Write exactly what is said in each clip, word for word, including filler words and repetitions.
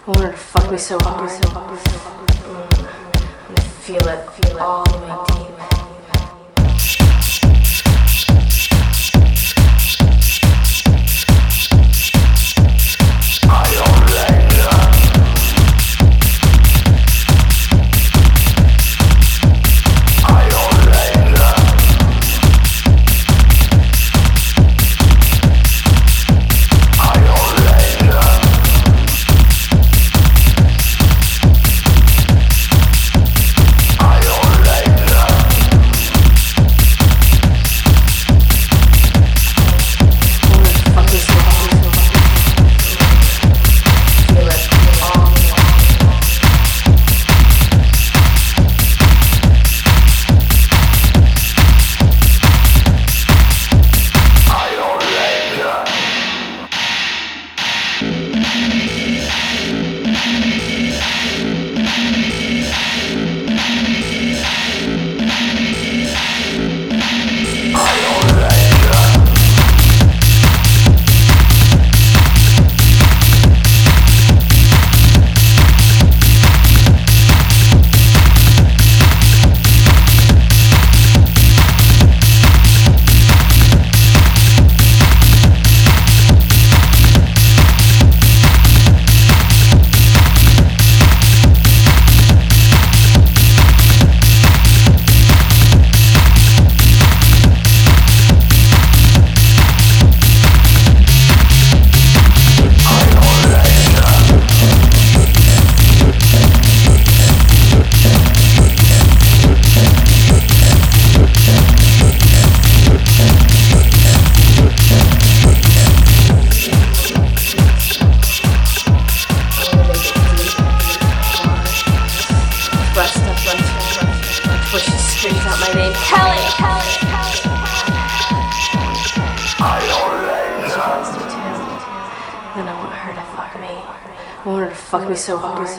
wanted to fuck me so hard. Mm. And feel it, feel it all the way deep. Out my name, Kelly. Kelly. Then I want her to fuck me. I want her to fuck me so hard.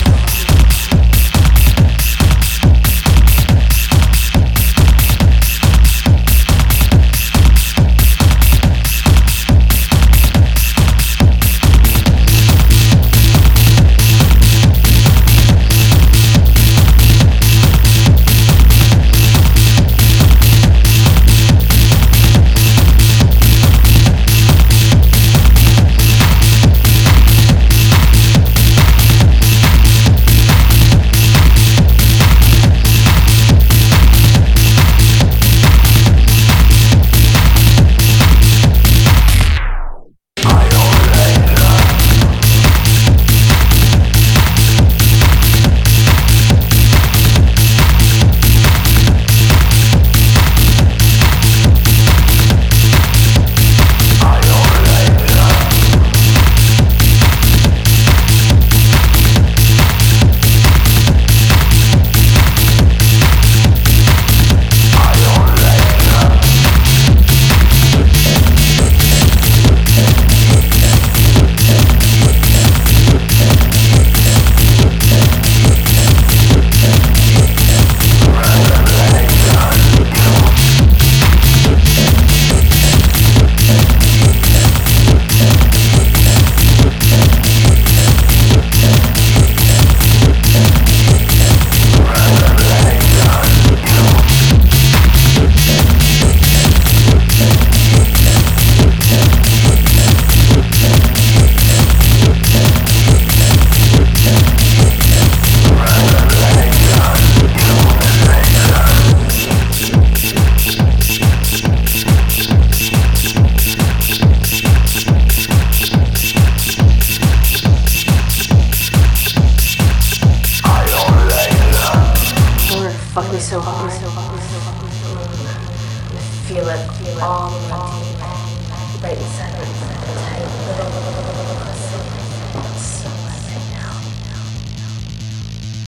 Fuck me so hard. Feel it all the way deep, right inside my tight little